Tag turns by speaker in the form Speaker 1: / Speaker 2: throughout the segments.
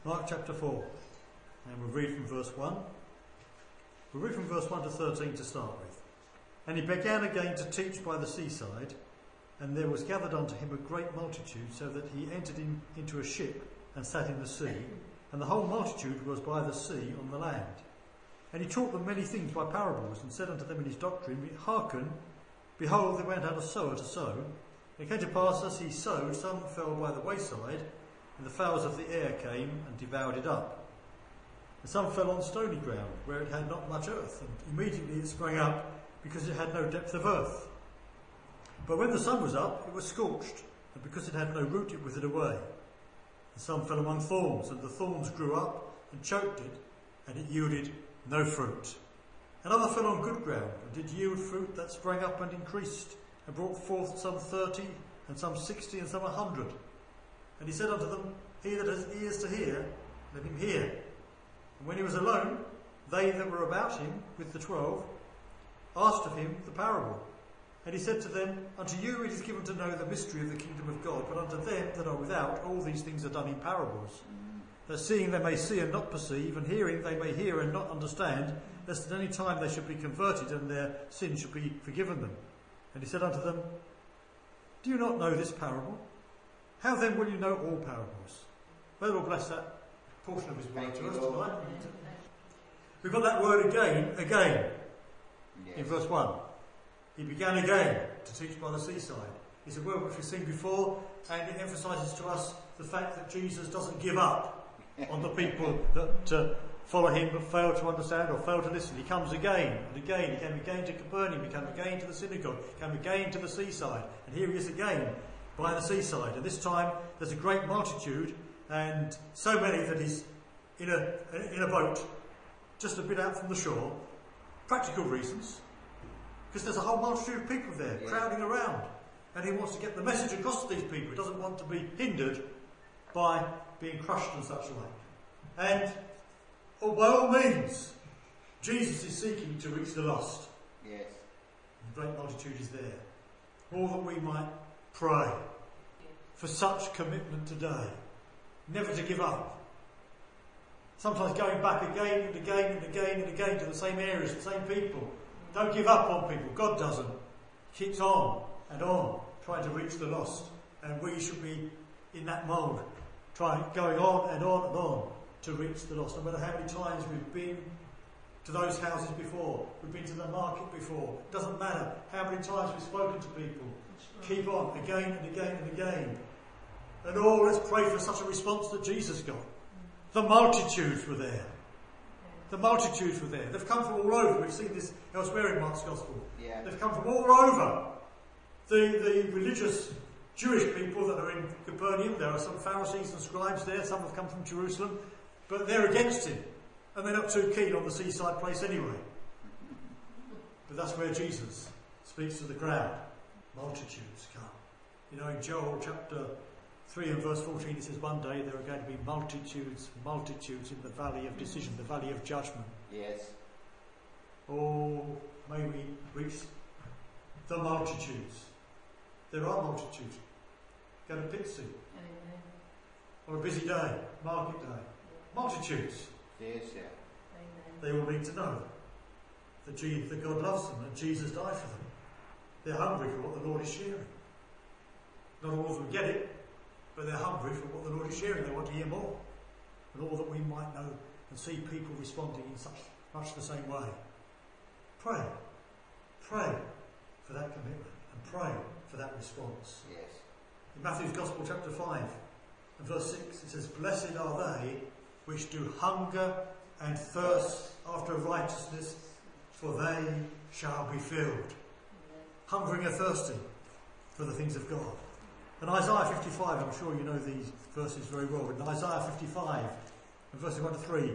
Speaker 1: Mark chapter 4, and we'll read from verse 1. We'll read from verse 1 to 13 to start with. And he began again to teach by the seaside, and there was gathered unto him a great multitude, so that he entered into a ship and sat in the sea, and the whole multitude was by the sea on the land. And he taught them many things by parables, and said unto them in his doctrine, Hearken, behold, there went out a sower to sow. And it came to pass, as he sowed, some fell by the wayside, and the fowls of the air came and devoured it up. And some fell on stony ground, where it had not much earth, and immediately it sprang up, because it had no depth of earth. But when the sun was up, it was scorched, and because it had no root, it withered away. And some fell among thorns, and the thorns grew up and choked it, and it yielded no fruit. And other fell on good ground, and did yield fruit that sprang up and increased, and brought forth some 30, and some 60, and some 100. And he said unto them, He that has ears to hear, let him hear. And when he was alone, they that were about him with the 12 asked of him the parable. And he said to them, Unto you it is given to know the mystery of the kingdom of God, but unto them that are without all these things are done in parables, that seeing they may see and not perceive, and hearing they may hear and not understand, lest at any time they should be converted and their sin should be forgiven them. And he said unto them, Do you not know this parable? How then will you know all parables? May the Lord bless that portion of his word to us tonight. We've got that word again, in verse 1. He began again to teach by the seaside. It's a word which we've seen before, and it emphasises to us the fact that Jesus doesn't give up on the people that follow him but fail to understand or fail to listen. He comes again and again. He came again to Capernaum. He came again to the synagogue. He came again to the seaside. And here he is again by the seaside. And this time there's a great multitude, and so many that he's in a boat just a bit out from the shore. Practical reasons. Because there's a whole multitude of people there crowding around. And he wants to get the message across to these people. He doesn't want to be hindered by being crushed and such like. And by all means, Jesus is seeking to reach the lost.
Speaker 2: Yes.
Speaker 1: The great multitude is there. All that we might pray for such commitment today. Never to give up. Sometimes going back again and again and again and again to the same areas, the same people. Don't give up on people. God doesn't. He keeps on and on trying to reach the lost. And we should be in that mould, going on and on and on to reach the lost. No matter how many times we've been to those houses before, we've been to the market before. It doesn't matter how many times we've spoken to people. Keep on again and again and again. And let's pray for such a response that Jesus got. The multitudes were there. The multitudes were there. They've come from all over. We've seen this elsewhere in Mark's Gospel.
Speaker 2: Yeah.
Speaker 1: They've come from all over. The religious Jewish people that are in Capernaum, there are some Pharisees and scribes there. Some have come from Jerusalem. But they're against him. And they're not too keen on the seaside place anyway. But that's where Jesus speaks to the crowd. Multitudes come. You know, in Joel chapter 3 and verse 14 it says, one day there are going to be multitudes in the valley of decision, the valley of judgment.
Speaker 2: Yes.
Speaker 1: Oh, may we reach the multitudes. There are multitudes. Go to Pitsea. Or a busy day, market day. Multitudes.
Speaker 2: Yes, yeah.
Speaker 1: They all need to know that God loves them and Jesus died for them. They're hungry for what the Lord is sharing. Not all of them get it, but they're hungry for what the Lord is sharing. They want to hear more. And all that we might know and see people responding in such much the same way. Pray. Pray for that commitment and pray for that response.
Speaker 2: Yes.
Speaker 1: In Matthew's Gospel chapter 5 and verse 6 it says, Blessed are they which do hunger and thirst after righteousness, for they shall be filled. Hungering and thirsting for the things of God. And Isaiah 55, I'm sure you know these verses very well. In Isaiah 55 and verses 1 to 3.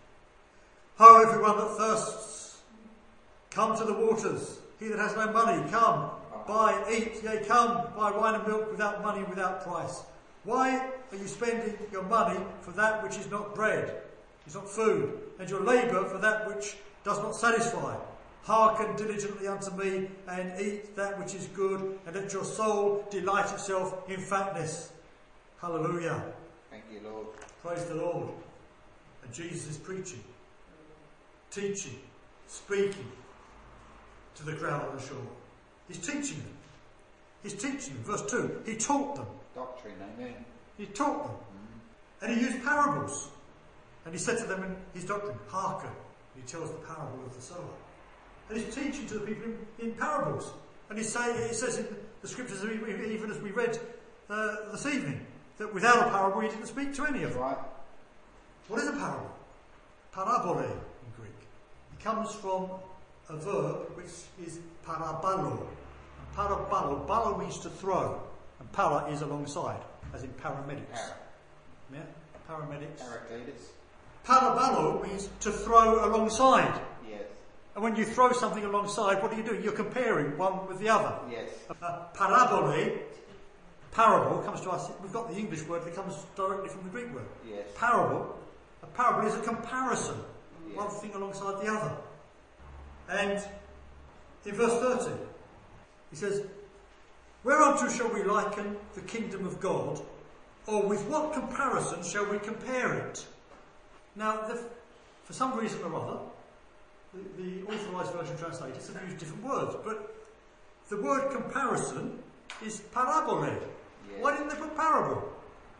Speaker 1: Ho, everyone that thirsts, come to the waters. He that has no money, come, buy, eat. Yea, come, buy wine and milk without money and without price. Why are you spending your money for that which is not bread, is not food, and your labour for that which does not satisfy? Hearken diligently unto me, and eat that which is good, and let your soul delight itself in fatness. Hallelujah.
Speaker 2: Thank you, Lord.
Speaker 1: Praise the Lord. And Jesus is preaching, teaching, speaking to the crowd on the shore. He's teaching them. He's teaching them. Verse 2, he taught them.
Speaker 2: Doctrine, amen.
Speaker 1: He taught them. And he used parables. And he said to them in his doctrine, hearken. He tells the parable of the sower. And he's teaching to the people in parables. And he says in the scriptures, even as we read this evening, that without a parable he didn't speak to any of them.
Speaker 2: Right.
Speaker 1: What is a parable? Parabole in Greek. It comes from a verb which is parabalo. And parabalo, balo means to throw. And para is alongside, as in paramedics. Yeah? Paramedics.
Speaker 2: Paracletus.
Speaker 1: Parabalo means to throw alongside.
Speaker 2: Yes.
Speaker 1: And when you throw something alongside, what are you doing? You're comparing one with the other.
Speaker 2: Yes.
Speaker 1: Parabole, parable, comes to us. We've got the English word that comes directly from the Greek word.
Speaker 2: Yes.
Speaker 1: Parable. A parable is a comparison.
Speaker 2: Yes.
Speaker 1: One thing alongside the other. And in verse 30, he says, whereunto shall we liken the kingdom of God, or with what comparison shall we compare it? Now, for some reason or other, the authorised version translators have used different words, but the word comparison is parabole.
Speaker 2: Yes.
Speaker 1: Why didn't they put parable?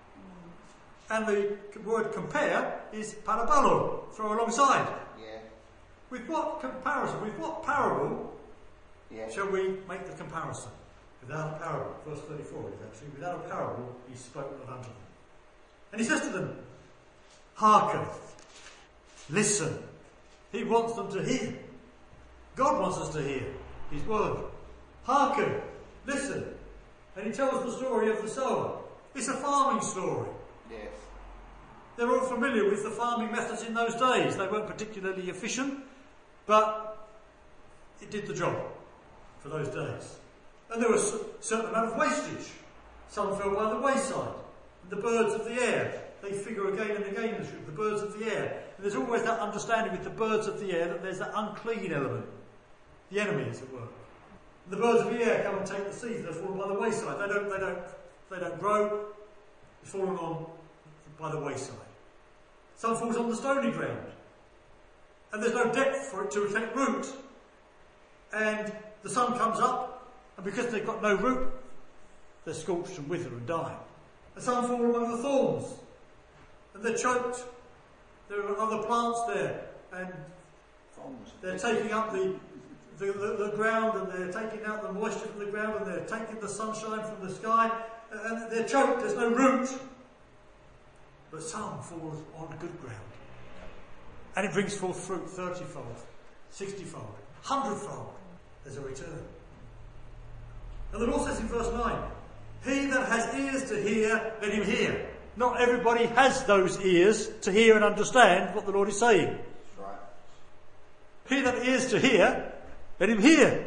Speaker 1: And the word compare is parabolo, throw alongside.
Speaker 2: Yeah.
Speaker 1: With what comparison, with what parable shall we make the comparison? Without a parable, verse 34 is actually, without a parable he spoke not unto them. And he says to them, hearken, listen. He wants them to hear. God wants us to hear his word. Hearken, listen. And he tells the story of the sower. It's a farming story.
Speaker 2: Yes.
Speaker 1: They're all familiar with the farming methods in those days. They weren't particularly efficient, but it did the job for those days. And there was a certain amount of wastage. Some fell by the wayside. And the birds of the air, they figure again and again in the scripture, the birds of the air. And there's always that understanding with the birds of the air that there's that unclean element. The enemy is at work. And the birds of the air come and take the seeds. They're fallen by the wayside. They don't grow. It's fallen on by the wayside. Some falls on the stony ground. And there's no depth for it to take root. And the sun comes up, and because they've got no root, they're scorched and wither and die. And some fall among the thorns, and they're choked. There are other plants there, and they're taking up the ground, and they're taking out the moisture from the ground, and they're taking the sunshine from the sky, and they're choked. There's no root. But some fall on good ground, and it brings forth fruit 30-fold, 60-fold, 100-fold. There's a return. And the Lord says in verse 9, he that has ears to hear, let him hear. Not everybody has those ears to hear and understand what the Lord is saying.
Speaker 2: That's right.
Speaker 1: He that ears to hear, let him hear.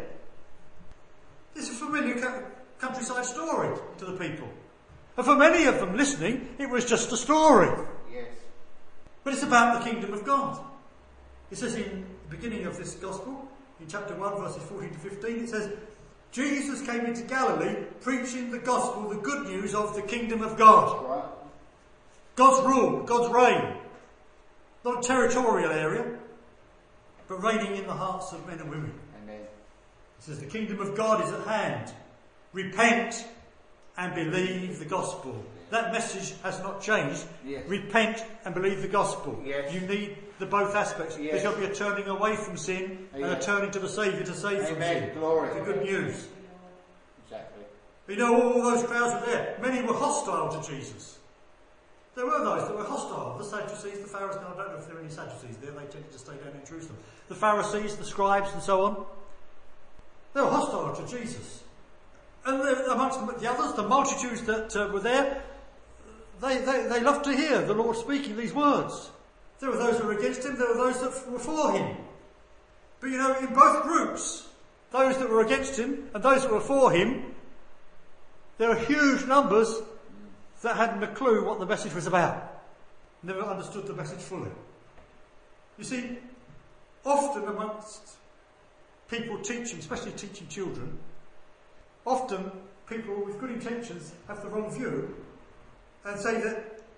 Speaker 1: It's a familiar countryside story to the people. And for many of them listening, it was just a story.
Speaker 2: Yes.
Speaker 1: But it's about the kingdom of God. It says in the beginning of this gospel, in chapter 1, verses 14 to 15, it says, Jesus came into Galilee preaching the gospel, the good news of the kingdom of God.
Speaker 2: Right.
Speaker 1: God's rule, God's reign. Not a territorial area, but reigning in the hearts of men and women.
Speaker 2: Amen.
Speaker 1: It says the kingdom of God is at hand. Repent and believe the gospel. That message has not changed.
Speaker 2: Yes.
Speaker 1: Repent and believe the gospel.
Speaker 2: Yes.
Speaker 1: You need the both aspects.
Speaker 2: Yes.
Speaker 1: There's got to be a turning away from sin and a turning to the Saviour to save from
Speaker 2: Amen.
Speaker 1: sin.
Speaker 2: Glory.
Speaker 1: The good news.
Speaker 2: Exactly.
Speaker 1: You know, all those crowds were there. Many were hostile to Jesus. There were those that were hostile. The Sadducees, the Pharisees. Now, I don't know if there are any Sadducees there. They tended to stay down in Jerusalem. The Pharisees, the scribes and so on. They were hostile to Jesus. And amongst the others, the multitudes that were there, they loved to hear the Lord speaking these words. There were those that were against him, there were those that were for him. But you know, in both groups, those that were against him and those that were for him, there were huge numbers that hadn't a clue what the message was about. Never understood the message fully. You see, often amongst people teaching, especially teaching children, often people with good intentions have the wrong view and say that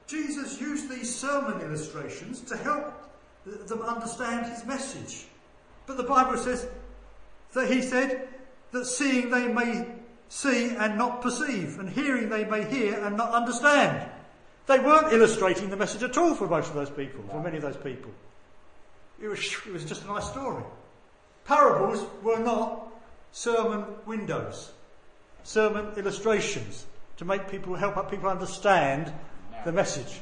Speaker 1: Jesus used these sermon illustrations to help them understand his message. But the Bible says that he said that seeing they may see and not perceive, and hearing they may hear and not understand. They weren't illustrating the message at all for most of those people, for many of those people. It was just a nice story. Parables were not sermon windows, sermon illustrations to make people, help people understand the message.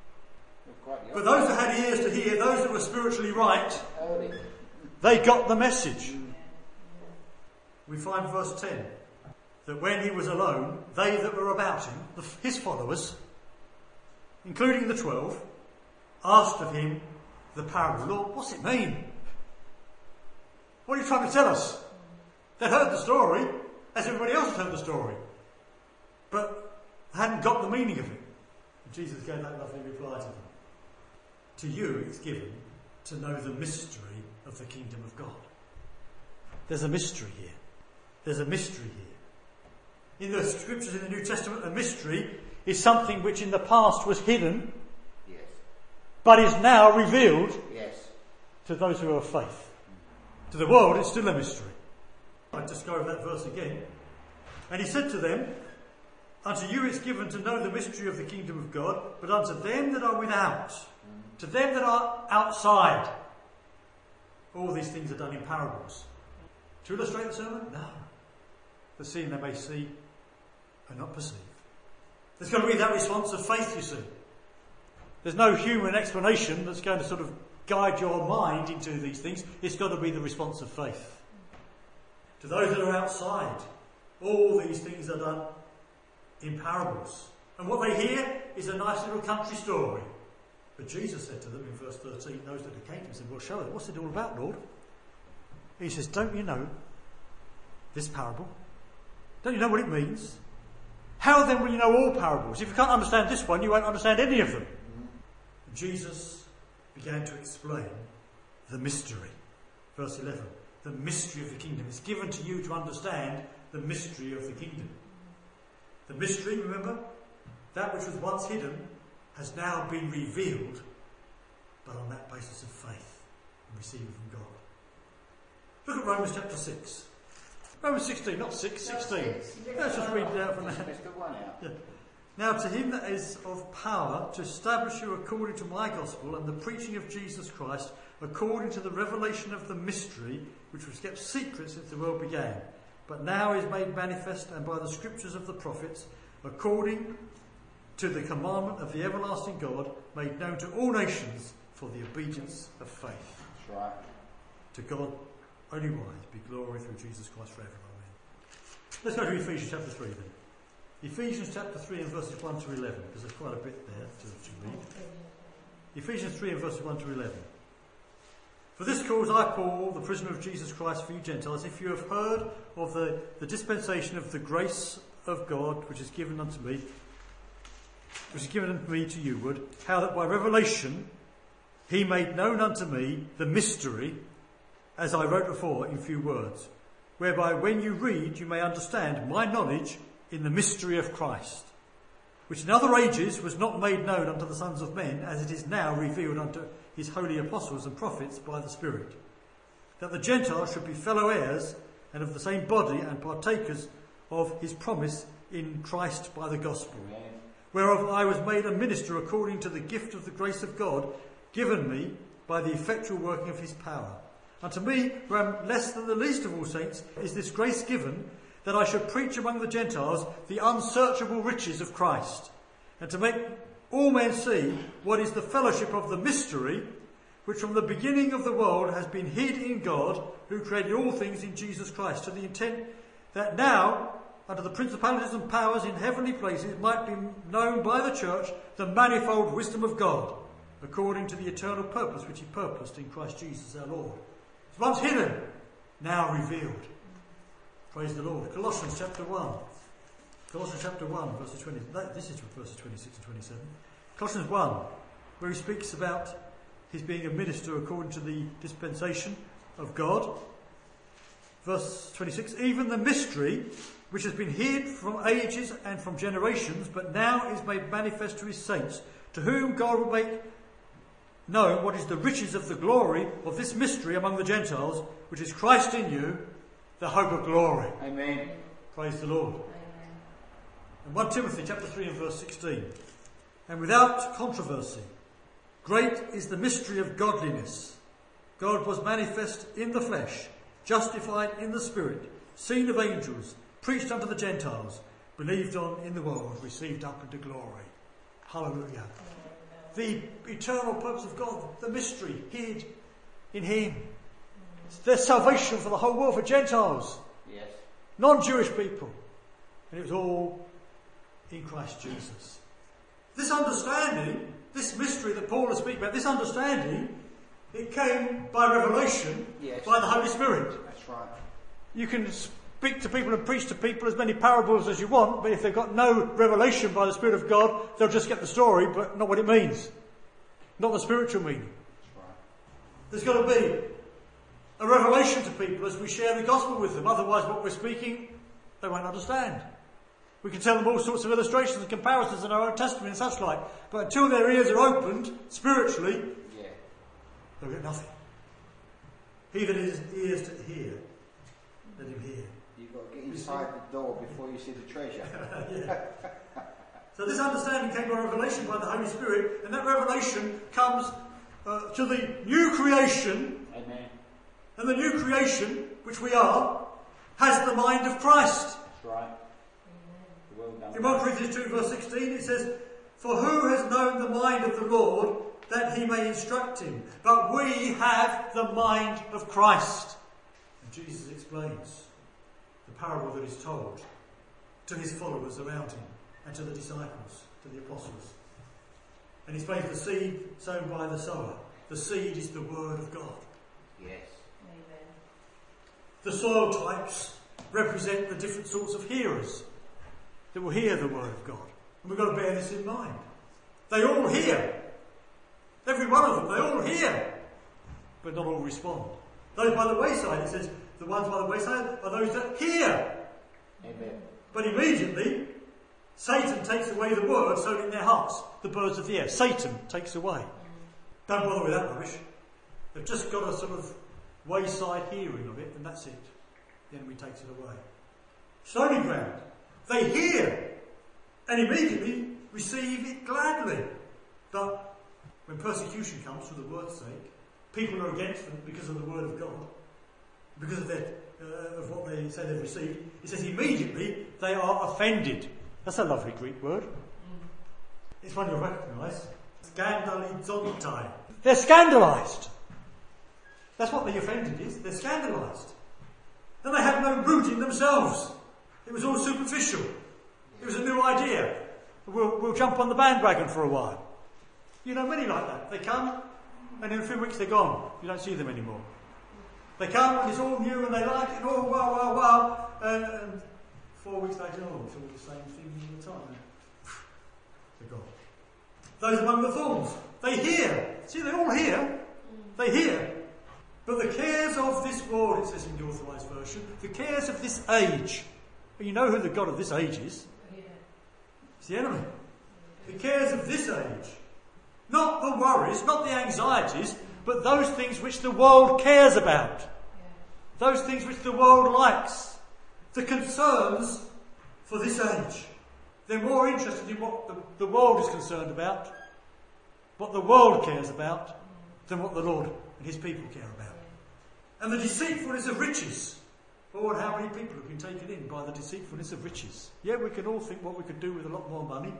Speaker 1: But those that had ears to hear, those that were spiritually right, they got the message. We find verse 10, that when he was alone, they that were about him, his followers, including the 12, asked of him the parable. Lord, what's it mean? What are you trying to tell us? They'd heard the story, as everybody else had heard the story, but hadn't got the meaning of it. And Jesus gave that lovely reply to them. To you it's given to know the mystery of the kingdom of God. There's a mystery here. There's a mystery here. In the scriptures in the New Testament, a mystery is something which in the past was hidden,
Speaker 2: Yes.
Speaker 1: but is now revealed
Speaker 2: Yes.
Speaker 1: to those who are of faith. To the world, it's still a mystery. I just go over that verse again. And he said to them, unto you it's given to know the mystery of the kingdom of God, but unto them that are without, to them that are outside, all these things are done in parables. To illustrate the sermon? No. The seeing they may see and not perceive. There's got to be that response of faith, you see. There's no human explanation that's going to sort of guide your mind into these things. It's got to be the response of faith. To those that are outside, all these things are done in parables. And what they hear is a nice little country story. But Jesus said to them in verse 13, those that came to him said, well, show us, what's it all about, Lord? He says, don't you know this parable? Don't you know what it means? How then will you know all parables? If you can't understand this one, you won't understand any of them. Jesus began to explain the mystery. Verse 11, the mystery of the kingdom. It's given to you to understand the mystery of the kingdom. The mystery, remember, that which was once hidden has now been revealed, but on that basis of faith and receiving from God. Look at Romans chapter 6. Romans 16, not 6, 16. Let's just read it out from there. Yeah. Now to him that is of power to establish you according to my gospel and the preaching of Jesus Christ, according to the revelation of the mystery, which was kept secret since the world began, but now is made manifest, and by the scriptures of the prophets, according to the commandment of the everlasting God, made known to all nations for the obedience of faith.
Speaker 2: That's right.
Speaker 1: To God only wise be glory through Jesus Christ forever. Amen. Let's go to Ephesians chapter 3 then. Ephesians chapter 3 and verses 1 to 11, because there's quite a bit there to read. Ephesians 3 and verses 1 to 11. For this cause I, Paul, the prisoner of Jesus Christ for you Gentiles, if you have heard of the dispensation of the grace of God which is given unto me, to you, Wood, how that by revelation he made known unto me the mystery, as I wrote before in few words, whereby when you read you may understand my knowledge in the mystery of Christ, which in other ages was not made known unto the sons of men, as it is now revealed unto his holy apostles and prophets by the Spirit, that the Gentiles should be fellow heirs and of the same body and partakers of his promise in Christ by the gospel, whereof I was made a minister according to the gift of the grace of God given me by the effectual working of his power. Unto me, who am less than the least of all saints, is this grace given, that I should preach among the Gentiles the unsearchable riches of Christ, and to make all men see what is the fellowship of the mystery, which from the beginning of the world has been hid in God, who created all things in Jesus Christ, to the intent that now, under the principalities and powers in heavenly places, might be known by the church the manifold wisdom of God, according to the eternal purpose which he purposed in Christ Jesus our Lord. It's once hidden, now revealed. Praise the Lord. Colossians chapter 1. Colossians chapter 1, verses 20. This is verses 26 and 27. Colossians 1, where he speaks about his being a minister according to the dispensation of God. Verse 26, even the mystery which has been hid from ages and from generations, but now is made manifest to his saints, to whom God will make known what is the riches of the glory of this mystery among the Gentiles, which is Christ in you, the hope of glory.
Speaker 2: Amen.
Speaker 1: Praise the Lord. And 1 Timothy chapter 3 and verse 16. And without controversy, great is the mystery of godliness. God was manifest in the flesh, justified in the spirit, seen of angels, preached unto the Gentiles, believed on in the world, received up into glory. Hallelujah. The eternal purpose of God, the mystery hid in him. There's salvation for the whole world, for Gentiles,
Speaker 2: Yes.
Speaker 1: non-Jewish people. And it was all in Christ Jesus. This understanding, this mystery that Paul is speaking about, this understanding, it came by revelation,
Speaker 2: Yes.
Speaker 1: by the Holy Spirit.
Speaker 2: That's right.
Speaker 1: You can speak to people and preach to people as many parables as you want, but if they've got no revelation by the Spirit of God, they'll just get the story, but not what it means. Not the spiritual meaning.
Speaker 2: That's right.
Speaker 1: There's got to be a revelation to people as we share the gospel with them. Otherwise, what we're speaking, they won't understand. We can tell them all sorts of illustrations and comparisons in our own testimony and such like, but until their ears are opened, spiritually,
Speaker 2: Yeah.
Speaker 1: they'll get nothing. He that has ears to hear, let him hear.
Speaker 2: You've got to get inside the door before you see the treasure.
Speaker 1: Yeah. So this understanding came by revelation by the Holy Spirit, and that revelation comes to the new creation.
Speaker 2: Amen.
Speaker 1: And the new creation, which we are, has the mind of Christ.
Speaker 2: That's right. Well done.
Speaker 1: In 1 Corinthians 2 verse 16 it says, "For who has known the mind of the Lord, that he may instruct him? But we have the mind of Christ." And Jesus explains the parable that is told to his followers around him and to the disciples, to the apostles. And he explains the seed sown by the sower. The seed is the word of God.
Speaker 2: Yes.
Speaker 1: The soil types represent the different sorts of hearers that will hear the word of God. And we've got to bear this in mind. They all hear. Every one of them, they all hear. But not all respond. Those by the wayside, it says, the ones by the wayside are those that hear.
Speaker 2: Amen.
Speaker 1: But immediately, Satan takes away the word sown in their hearts. The birds of the air. Satan takes away. Don't bother with that rubbish. They've just got a sort of wayside hearing of it, and that's it. The enemy takes it away. Stony ground. They hear and immediately receive it gladly. But when persecution comes for the word's sake, people are against them because of the word of God, because of of what they say they've received. It says immediately they are offended. That's a lovely Greek word. It's one you'll recognise. Scandalizontai. They're scandalised. That's what the offended is. They're scandalised. And they have no root in themselves. It was all superficial. It was a new idea. We'll jump on the bandwagon for a while. You know many like that. They come and in a few weeks they're gone. You don't see them anymore. They come and it's all new and they like it and oh wow, wow, wow. And 4 weeks later, oh, it's all the same thing all the time. They're gone. Those among the thorns, they hear. See, they all hear. They hear. But the cares of this world, it says in the Authorised Version, the cares of this age. And you know who the God of this age is? It's the enemy. The cares of this age. Not the worries, not the anxieties, but those things which the world cares about. Those things which the world likes. The concerns for this age. They're more interested in what the world is concerned about, what the world cares about, than what the Lord and his people care about. And the deceitfulness of riches. Oh, and how many people have been taken in by the deceitfulness of riches. Yeah, we can all think what we could do with a lot more money.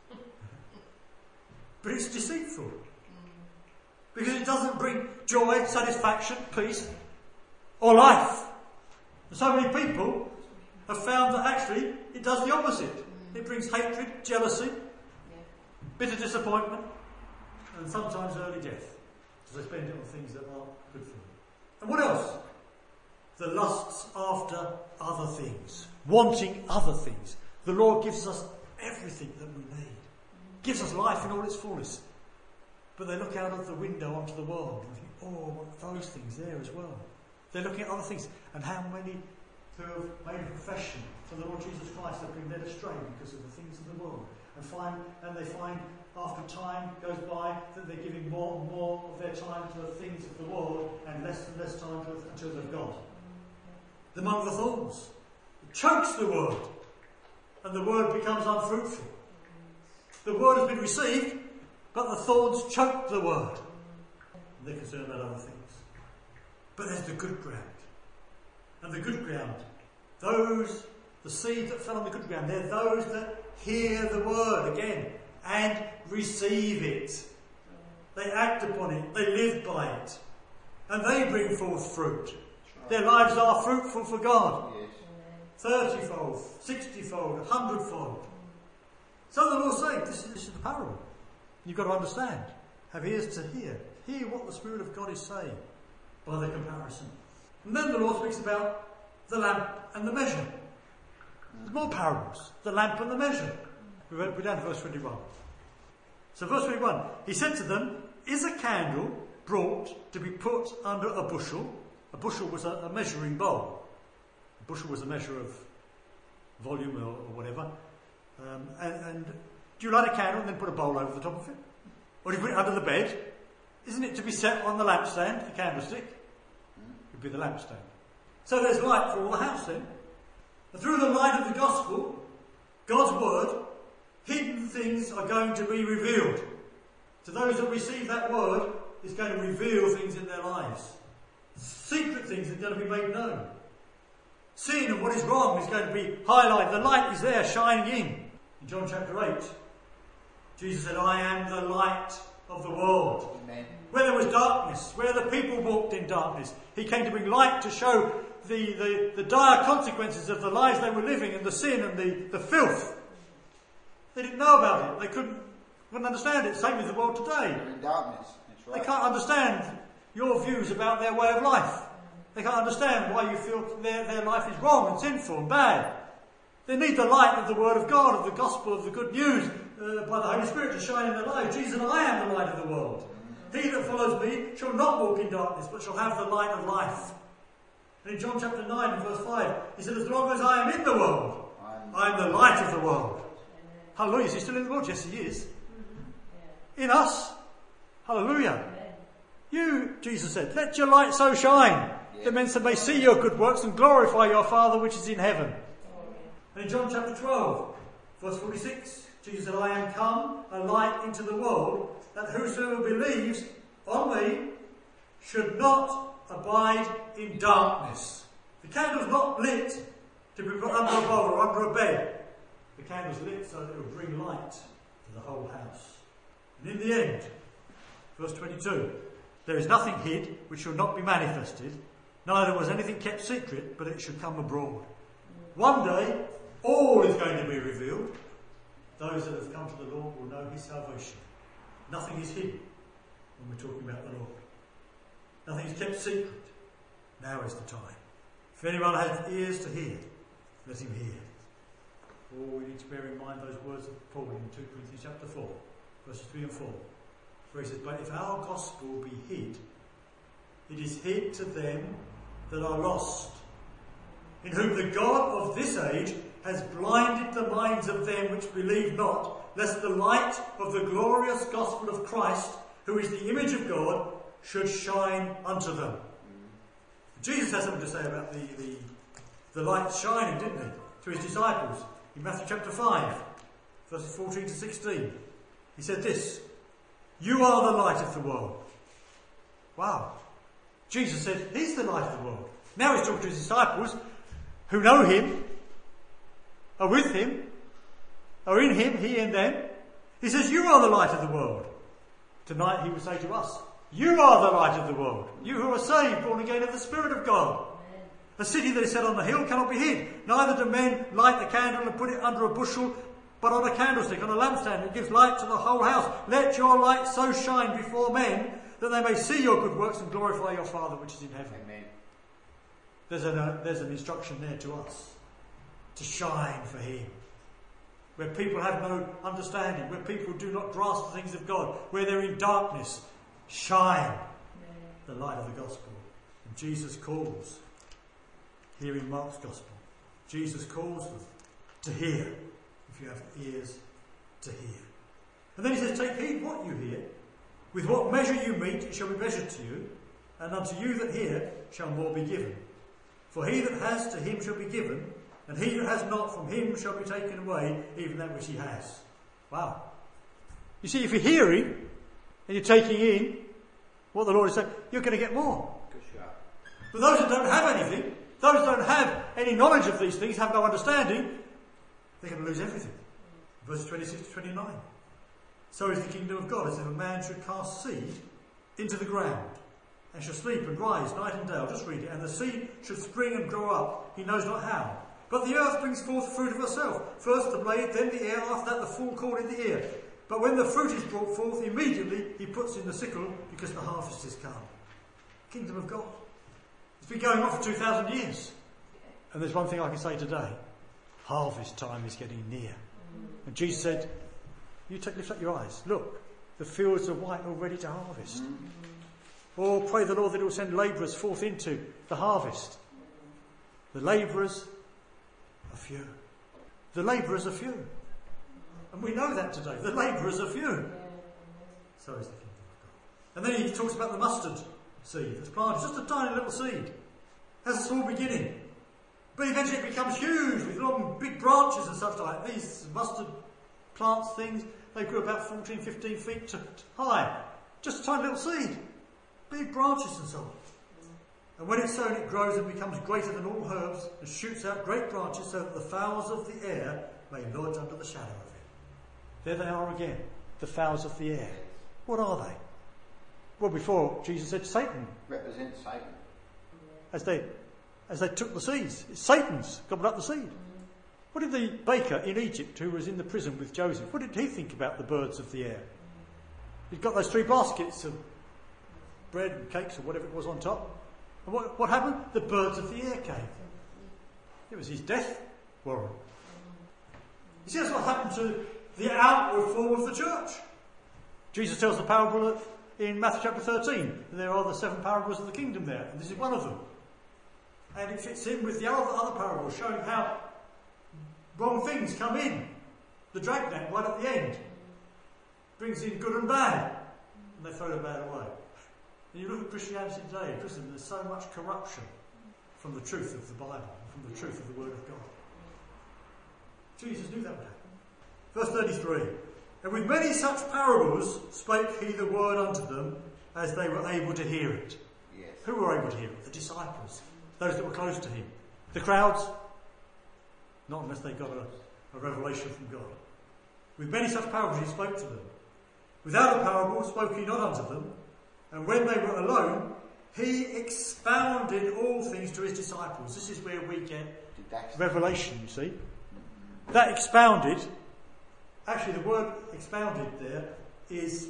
Speaker 1: But it's deceitful. Because it doesn't bring joy, satisfaction, peace, or life. And so many people have found that actually it does the opposite. It brings hatred, jealousy, bitter disappointment, and sometimes early death. Because they spend it on things that aren't good for them. And what else? The lusts after other things. Wanting other things. The Lord gives us everything that we need. Gives us life in all its fullness. But they look out of the window onto the world and think, oh, what are those things there as well? They're looking at other things. And how many who have made a profession for the Lord Jesus Christ have been led astray because of the things of the world. And they find after time goes by, that they're giving more and more of their time to the things of the world and less time to the children of God. Among the thorns, it chokes the word, and the word becomes unfruitful. The word has been received, but the thorns choke the word. And they're concerned about other things. But there's the good ground. And the good ground, the seed that fell on the good ground, they're those that hear the word again and receive it. They act upon it, they live by it, and they bring forth fruit. Their lives are fruitful for God.
Speaker 2: Yes.
Speaker 1: 30-fold, 60-fold, 100-fold. So the Lord's saying, this is the parable. You've got to understand. Have ears to hear. Hear what the Spirit of God is saying by the comparison. And then the Lord speaks about the lamp and the measure. There's more parables. The lamp and the measure. We're down to verse 21. So verse 21, he said to them, is a candle brought to be put under a bushel? A bushel was a measuring bowl. A bushel was a measure of volume or whatever. And do you light a candle and then put a bowl over the top of it? Or do you put it under the bed? Isn't it to be set on the lampstand, the candlestick? It would be the lampstand. So there's light for all the house then. And through the light of the gospel, God's word, hidden things are going to be revealed. To those that receive that word, it's going to reveal things in their lives. Secret things are going to be made known. Sin and what is wrong is going to be highlighted. The light is there, shining in. In John chapter 8, Jesus said, I am the light of the world.
Speaker 2: Amen.
Speaker 1: Where there was darkness, where the people walked in darkness, he came to bring light to show the dire consequences of the lives they were living and the sin and the filth. They didn't know about it. They couldn't understand it. Same with the world today.
Speaker 2: They're in darkness. That's right.
Speaker 1: They can't understand your views about their way of life. They can't understand why you feel their life is wrong and sinful and bad. They need the light of the Word of God, of the gospel, of the good news, by the Holy Spirit to shine in their lives. Jesus said, I am the light of the world. He that follows me shall not walk in darkness, but shall have the light of life. And in John chapter 9 and verse 5, he said, as long as I am in the world, I am the light of the world. Hallelujah. Is he still in the world? Yes, he is. In us. Hallelujah. You, Jesus said, let your light so shine that men may see your good works and glorify your Father which is in heaven. And in John chapter 12, verse 46, Jesus said, I am come a light into the world, that whosoever believes on me should not abide in darkness. The candle's not lit to be put under a bowl or under a bed. The candle's lit so that it will bring light to the whole house. And in the end, verse 22, there is nothing hid which shall not be manifested, neither was anything kept secret, but it should come abroad. One day, all is going to be revealed. Those that have come to the Lord will know his salvation. Nothing is hidden when we're talking about the Lord. Nothing is kept secret. Now is the time. If anyone has ears to hear, let him hear. Oh, we need to bear in mind those words of Paul in 2 Corinthians chapter 4, verses 3 and 4, where he says, but if our gospel be hid, it is hid to them that are lost, in whom the God of this age has blinded the minds of them which believe not, lest the light of the glorious gospel of Christ, who is the image of God, should shine unto them. Jesus has something to say about the light shining, didn't he, to his disciples. In Matthew chapter 5, verses 14 to 16, he said this, you are the light of the world. Wow. Jesus said he's the light of the world. Now he's talking to his disciples who know him, are with him, are in him, he and them. He says, you are the light of the world. Tonight he will say to us, you are the light of the world. You who are saved, born again of the Spirit of God. A city that is set on the hill cannot be hid. Neither do men light a candle and put it under a bushel, but on a candlestick, on a lampstand. It gives light to the whole house. Let your light so shine before men that they may see your good works and glorify your Father which is in heaven.
Speaker 2: Amen.
Speaker 1: There's an instruction there to us to shine for him. Where people have no understanding, where people do not grasp the things of God, where they're in darkness, shine the light of the gospel. And Jesus calls, here in Mark's gospel, Jesus calls them to hear, if you have ears to hear. And then he says, take heed what you hear. With what measure you meet, it shall be measured to you, and unto you that hear shall more be given. For he that has, to him shall be given, and he that has not, from him shall be taken away, even that which he has. Wow. You see, if you're hearing, and you're taking in what the Lord is saying, you're going to get more. But those that don't have anything, those that don't have any knowledge of these things, have no understanding, they're going to lose everything. Verse 26 to 29. So is the kingdom of God, as if a man should cast seed into the ground, and shall sleep and rise night and day. I'll just read it. And the seed should spring and grow up, he knows not how. But the earth brings forth fruit of herself. First the blade, then the ear, after that the full corn in the ear. But when the fruit is brought forth, immediately he puts in the sickle, because the harvest is come. Kingdom of God. It's been going on for 2,000 years. And there's one thing I can say today. Harvest time is getting near. And Jesus said, lift up your eyes. Look, the fields are white and ready to harvest. Or pray the Lord that he will send labourers forth into the harvest. The labourers are few. The labourers are few. And we know that today. The labourers are few. So is the kingdom of God. And then he talks about the mustard seed that's planted. Just a tiny little seed. Has a small beginning. But eventually it becomes huge with long big branches and such like. These mustard plants, things, they grew about 14, 15 feet high. Just a tiny little seed. Big branches and so on. And when it's sown, it grows and becomes greater than all herbs and shoots out great branches so that the fowls of the air may lodge under the shadow of it. There they are again, the fowls of the air. What are they? Well, before Jesus said Satan.
Speaker 2: Represents Satan.
Speaker 1: As they took the seeds. It's Satan's gobbled up the seed. What did the baker in Egypt, who was in the prison with Joseph, what did he think about the birds of the air? He'd got those 3 baskets of bread and cakes or whatever it was on top. And what happened? The birds of the air came. It was his death warrant. You see, that's what happened to the outward form of the church. Jesus tells the parable in Matthew chapter 13. And there are the 7 parables of the kingdom there. And this is one of them. And it fits in with the other parables, showing how wrong things come in. The dragnet right at the end brings in good and bad. And they throw the bad away. And you look at Christianity today, in Christendom, there's so much corruption from the truth of the Bible, from the truth of the Word of God. Jesus knew that would happen. Verse 33. And with many such parables spake he the word unto them, as they were able to hear it.
Speaker 2: Yes.
Speaker 1: Who were able to hear it? The disciples. Those that were close to him. The crowds? Not unless they got a revelation from God. With many such parables he spoke to them. Without a parable spoke he not unto them. And when they were alone, he expounded all things to his disciples. This is where we get revelation, you see. That expounded, actually the word expounded there is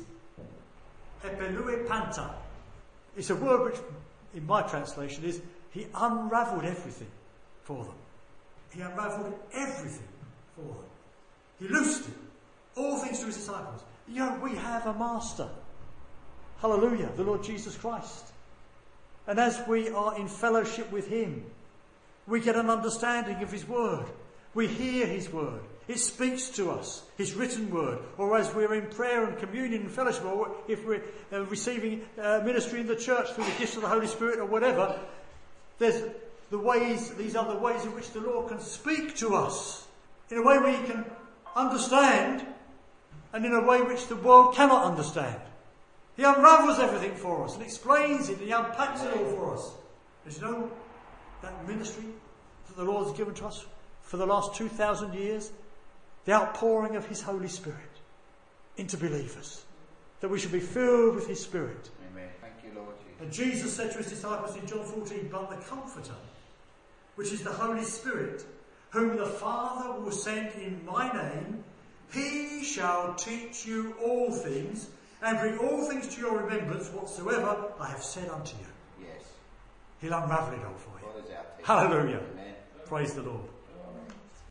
Speaker 1: epiluepanta. It's a word which, in my translation, is he unravelled everything for them. He unravelled everything for them. He loosed it. All things to his disciples. You know, we have a master. Hallelujah, the Lord Jesus Christ. And as we are in fellowship with him, we get an understanding of his word. We hear his word. It speaks to us, his written word. Or as we're in prayer and communion and fellowship, or if we're receiving ministry in the church through the gifts of the Holy Spirit or whatever, there's these are the ways in which the Lord can speak to us in a way we can understand and in a way which the world cannot understand. He unravels everything for us and explains it and he unpacks it all for us. As you know, that ministry that the Lord has given to us for the last 2,000 years, the outpouring of his Holy Spirit into believers, that we should be filled with his Spirit.
Speaker 2: Amen. Thank you, Lord Jesus.
Speaker 1: And Jesus said to his disciples in John 14, but the Comforter, which is the Holy Spirit, whom the Father will send in my name, he shall teach you all things and bring all things to your remembrance whatsoever I have said unto you.
Speaker 2: Yes.
Speaker 1: He'll unravel it all for you.
Speaker 2: God is our teacher.
Speaker 1: Hallelujah.
Speaker 2: Amen.
Speaker 1: Praise the Lord.